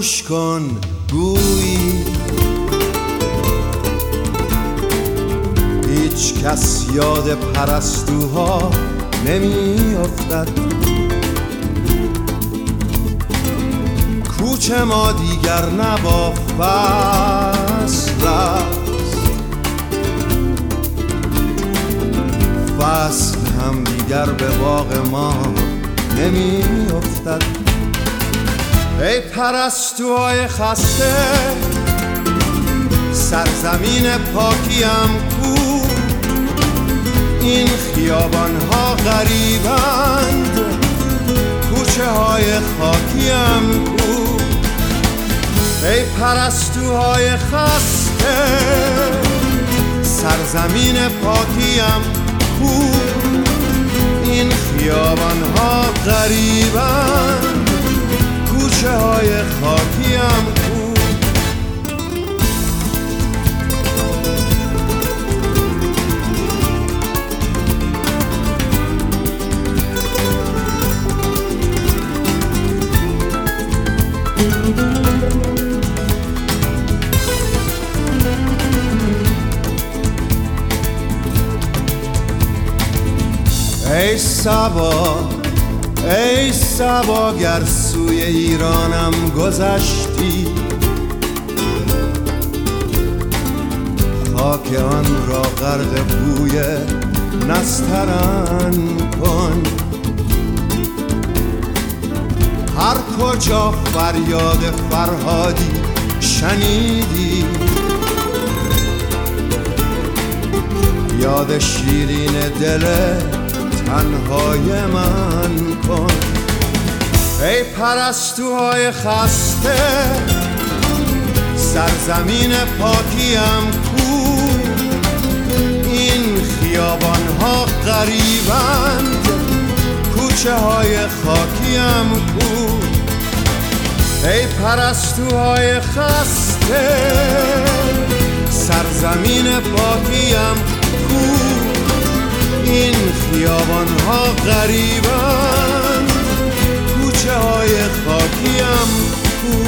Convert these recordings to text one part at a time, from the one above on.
گوش کن گویی هیچ کس یاد پرستوها نمی افتد. کوچه ما دیگر نبا فصل است، فصل هم دیگر به باغ ما نمی افتد. ای پرستوهای خسته سرزمین پاکیم کو، این خیابان ها غریبند کوچه های خاکیم کو. ای پرستوهای خسته سرزمین پاکیم کو، این خیابان ها غریبند کوچه های خاکیم کو. ای صبا ای صبا گر سوی ایرانم گذشتی، خاک آن را غرق بوی نسترن کن. هر کجا فریاد فرهادی شنیدی، یاد شیرین دل تنهای من کن. ای پرستوهای خسته سرزمین پاکیم کو، این خیابان ها غریبند کوچه های خاکیم کو. ای پرستوهای خسته سرزمین پاکیم کو، این خیابان ها غریبند کوچه های خاکیم کو.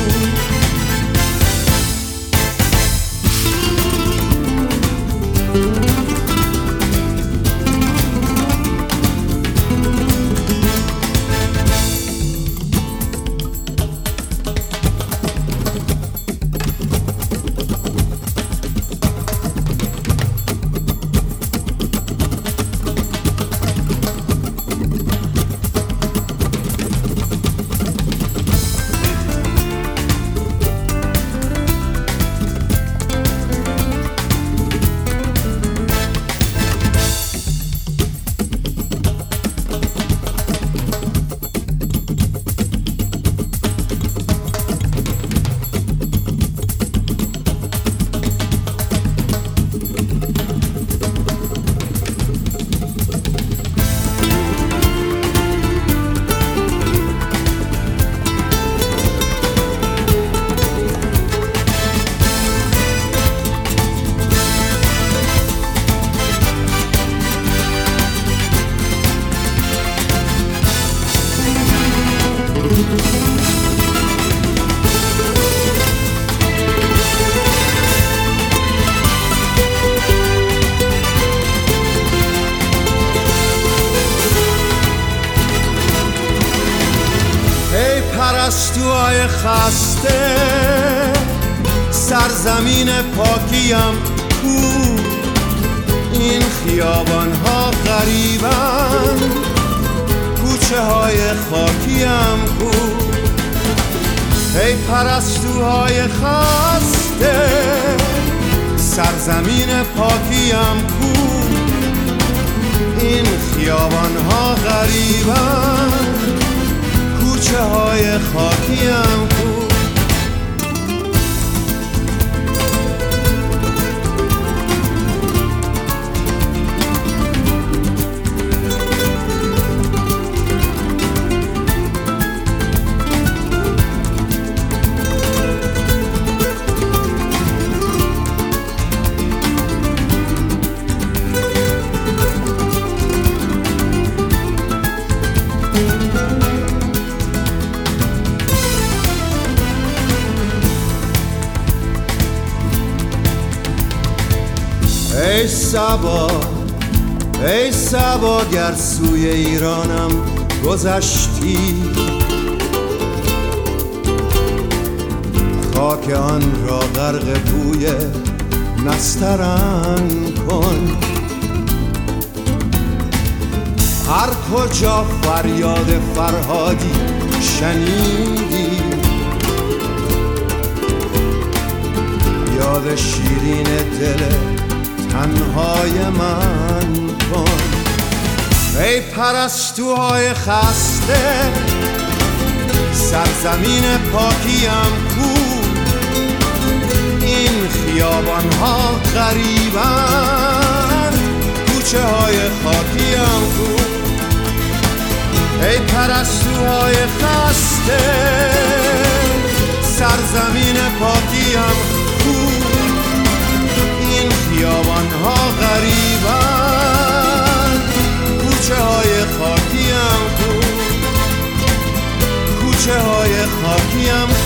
پرستوهای خسته سرزمین پاکیم کو، این خیابان ها غریبند کوچه های خاکیم کو. ای پرستوهای خسته سرزمین پاکیم کو، این خیابان ها غریبند کوچه های خاکیم کو. ای صبا ای صبا گر سوی ایرانم گذشتی، خاک آن را غرق بوی نسترن کن. هر کجا فریاد فرهادی شنیدی، یاد شیرین دل تنهای من کن. ای پرستوهای خسته سرزمین پاکیم کو، این خیابان ها غریبن کوچه های خاکیم کو. ای پرستوهای خسته سرزمین پاکیم کو، این خیابان ها غریبن کوچه های خاکیم کو، کوچه های خاکیم